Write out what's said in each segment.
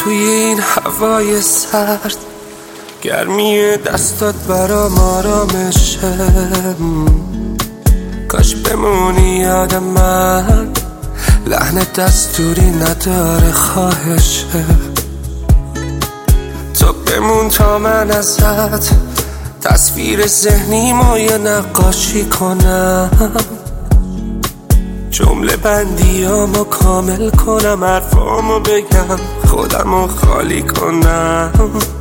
توی این هوای سرد، گرمی دستات برام آرامشه. کاش بمونی یاد من، لحن دستوری نداره خواهشه. تو بمون تا من ازت تصویر ذهنیمو یه نقاشی کنم، جمله بندیامو کامل کنم، حرفامو بگم، خودمو خالی کنم.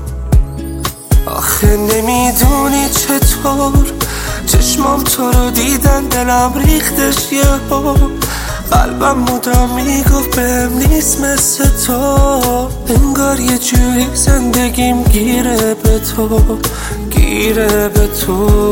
آخه نمیدونی چطور چشمام تو رو دیدن، دلم ریختش یهو، قلبم مدام میگفت بهم نیست مثل تو. انگار یه جوری زندگیم گیره به تو، گیره به تو.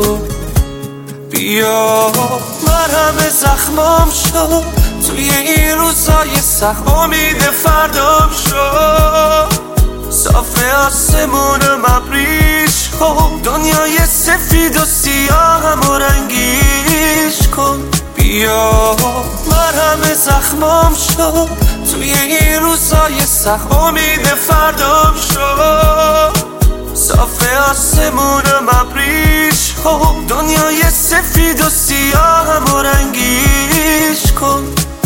بیا مرهم زخمام شد توی این روزای سخت، امید فردام شد. صاف آسمون مبریش کن، دنیای سفید و سیاهم و رنگیش کن. بیا مرهم زخمام شد توی این روزای سخت، امید فردام شد. صاف آسمون مبریش کن، دنیای سفید و سیاهم و رنگیش کن.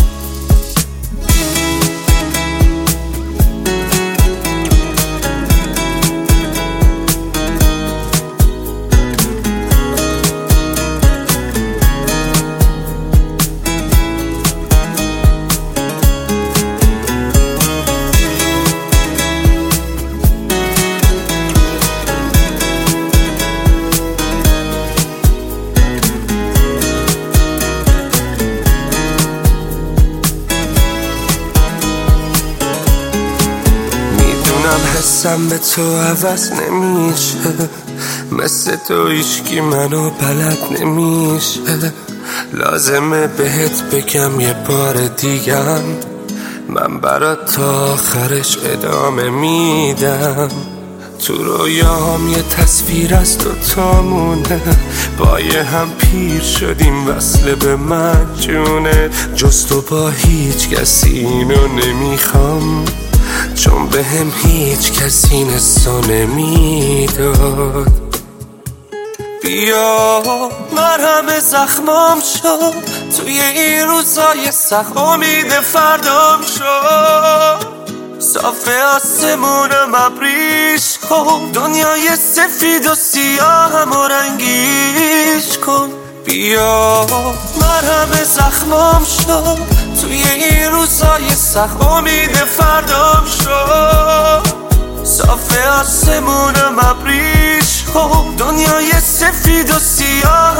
حسم به تو عوض نمیشه، مثل تو هیچکی منو بلد نمیشه. لازمه بهت بگم یه بار دیگم، من برات تا آخرش ادامه میدم. تو رویام یه تصویر از دوتامونه، با یه هم پیر شدیم وصله به من جونه. جز تو با هیچ کسی اینو نمیخوام، چون به هم هیچ کسی این حسو نمیداد. بیا مرهم زخمام شد توی این روزای سخت، امید فردام شد. صاف آسمون مبریش کن، دنیای سفید و سیاهم و رنگیش کن. بیا مرهم زخمام شد توی این روزای سخت، امید فردام شد. صاف آسمون مبریش کن، دنیای سفید و سیاه